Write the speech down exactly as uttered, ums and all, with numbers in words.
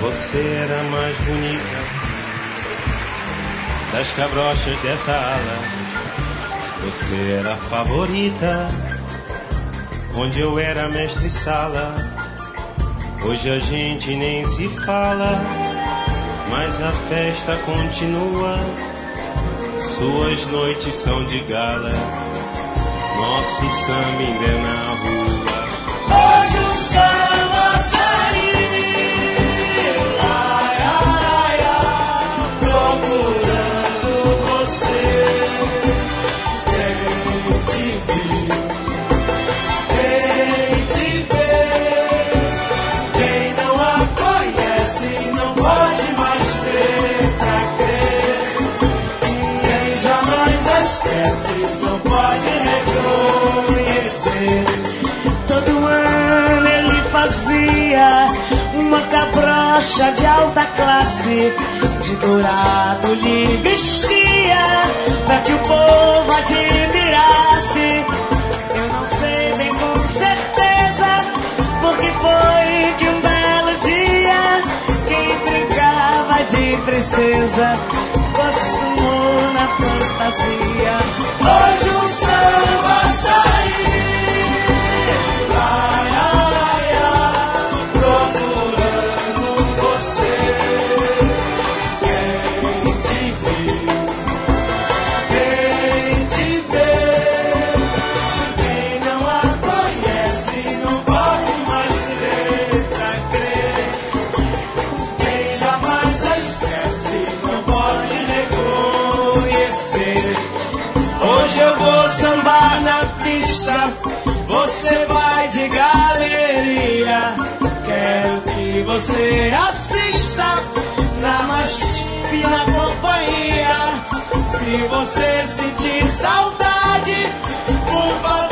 Você era a mais bonita das cabrochas dessa ala. Você era a favorita, onde eu era mestre-sala. Hoje a gente nem se fala, mas a festa continua. Suas noites são de gala, nosso samba ainda é na rua. Hoje o samba saiu, ai, ai, ai, procurando você. Quem te viu, quem te vê, quem não a conhece não pode mais ver pra crer. Quem jamais a esquece não pode reconhecer. Todo ano ele fazia uma cabrocha de alta classe, de dourado lhe vestia, pra que o povo admirasse. Eu não sei bem com certeza, porque foi que um belo dia, quem brincava de princesa, costumou na fantasia. Hoje o samba saiu, ai, ai, ai, procurando você. Quem te viu, quem te vê, quem não a conhece não pode mais ver pra crer. Quem jamais a esquece não pode reconhecer. Hoje eu vou sambar na pista, você vai de galeria. Quero que você assista na mais fina companhia. Se você sentir saudade, por favor,